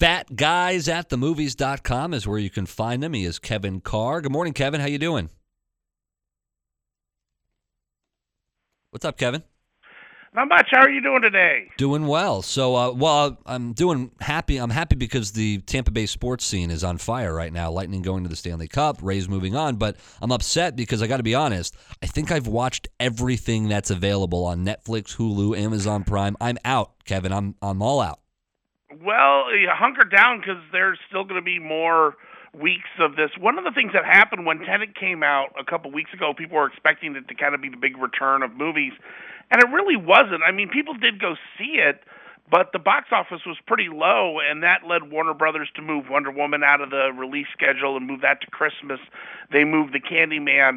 FatGuysAtTheMovies.com is where you can find him. He is Kevin Carr. Good morning, Kevin. How you doing? What's up, Kevin? Not much. How are you doing today? Doing well. So, I'm happy. I'm happy because the Tampa Bay sports scene is on fire right now. Lightning going to the Stanley Cup, Rays moving on. But I'm upset because I got to be honest. I think I've watched everything that's available on Netflix, Hulu, Amazon Prime. I'm out, Kevin. I'm all out. Well, you hunker down because there's still going to be more weeks of this. One of the things that happened when Tenet came out a couple weeks ago, people were expecting it to kind of be the big return of movies. And it really wasn't. I mean, people did go see it, but the box office was pretty low, and that led Warner Brothers to move Wonder Woman out of the release schedule and move that to Christmas. They moved the Candyman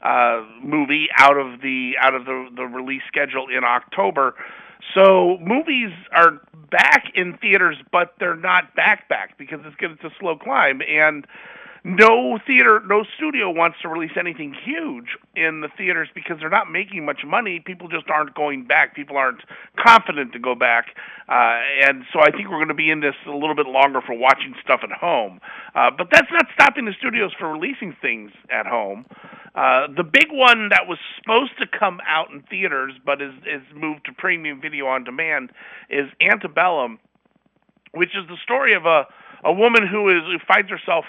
movie out of the release schedule in October. So movies are back in theaters, but they're not back because it's a slow climb, and no studio wants to release anything huge in the theaters because they're not making much money. People just aren't going back. People aren't confident to go back. And so I think we're going to be in this a little bit longer for watching stuff at home. But that's not stopping the studios from releasing things at home. The big one that was supposed to come out in theaters but is moved to premium video on demand is Antebellum, which is the story of a woman who finds herself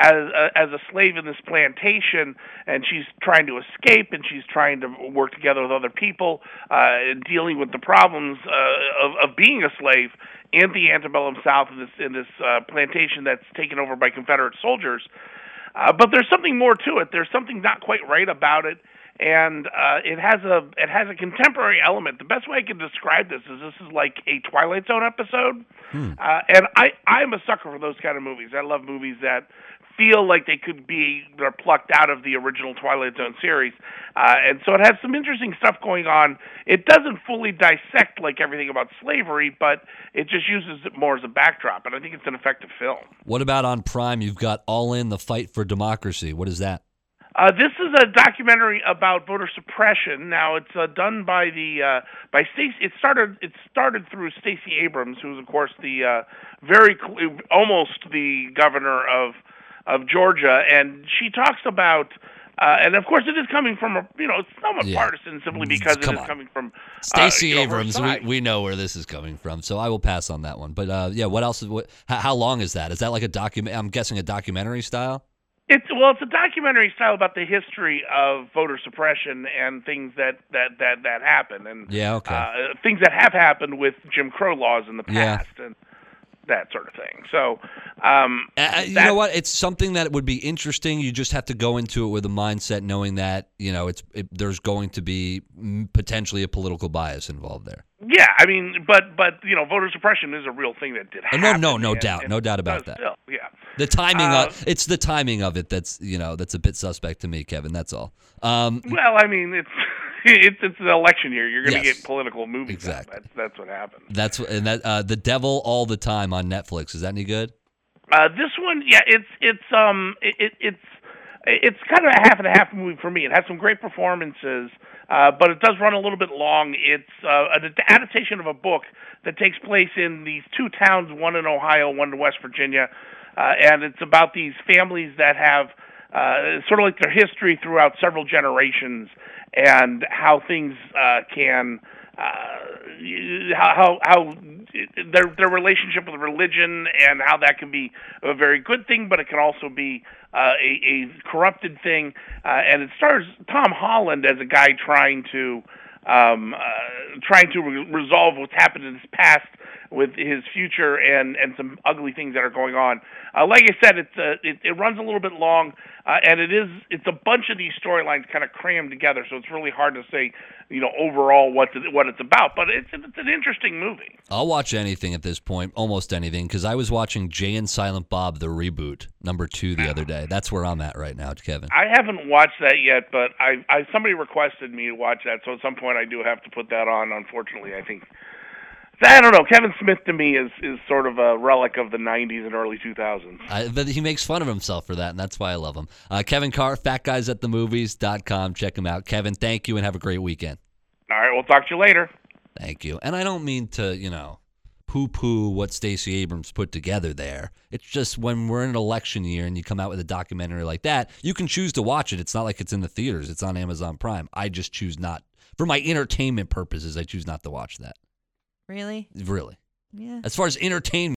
as a slave in this plantation, and she's trying to escape, and she's trying to work together with other people, dealing with the problems of being a slave in the antebellum South in this plantation that's taken over by Confederate soldiers. But there's something more to it. There's something not quite right about it, and it has a contemporary element. The best way I can describe this is like a Twilight Zone episode, and I'm a sucker for those kind of movies. I love movies that feel like they're plucked out of the original Twilight Zone series, and so it has some interesting stuff going on. It doesn't fully dissect like everything about slavery, but it just uses it more as a backdrop, and I think it's an effective film. What about on Prime? You've got All In: The Fight for Democracy. What is that? This is a documentary about voter suppression. Now it's done by by Stacey. It started through Stacey Abrams, who's of course the almost the governor of Georgia, and she talks about. And of course, it is coming from it's somewhat partisan simply because it is coming from Stacey Abrams. We know where this is coming from, so I will pass on that one. But what else? How long is that? Is that like a document? I'm guessing a documentary style. It's a documentary style about the history of voter suppression and things that happen, and things that have happened with Jim Crow laws in the past, and that sort of thing. So, you know what? It's something that would be interesting. You just have to go into it with a mindset knowing that there's going to be potentially a political bias involved there. Yeah, I mean, but voter suppression is a real thing that did happen. No doubt about that. Still, yeah. The timing it's the timing of it that's a bit suspect to me, Kevin. That's all. Well, I mean, it's an election year. You're going to get political movies. Exactly. That's what happens. The Devil All the Time on Netflix. Is that any good? This one, yeah, it's kind of a half and a half movie for me. It has some great performances, but it does run a little bit long. It's an adaptation of a book that takes place in these two towns, one in Ohio, one in West Virginia, and it's about these families that have sort of like their history throughout several generations and how things can how their relationship with religion and how that can be a very good thing, but it can also be a corrupted thing. And it stars Tom Holland as a guy trying to resolve what's happened in his past with his future and some ugly things that are going on. Like I said, it runs a little bit long, and it's a bunch of these storylines kind of crammed together, so it's really hard to say, overall what it's about. But it's an interesting movie. I'll watch anything at this point, almost anything, because I was watching Jay and Silent Bob, the reboot, #2 the other day. That's where I'm at right now, Kevin. I haven't watched that yet, but somebody requested me to watch that, so at some point I do have to put that on. Unfortunately, I think. I don't know. Kevin Smith to me is sort of a relic of the 90s and early 2000s. But he makes fun of himself for that, and that's why I love him. Kevin Carr, FatGuysAtTheMovies.com. Check him out. Kevin, thank you, and have a great weekend. All right, we'll talk to you later. Thank you. And I don't mean to, poo-poo what Stacey Abrams put together there. It's just when we're in an election year and you come out with a documentary like that, you can choose to watch it. It's not like it's in the theaters. It's on Amazon Prime. I just choose not. For my entertainment purposes, I choose not to watch that. Really? Really. Yeah. As far as entertainment.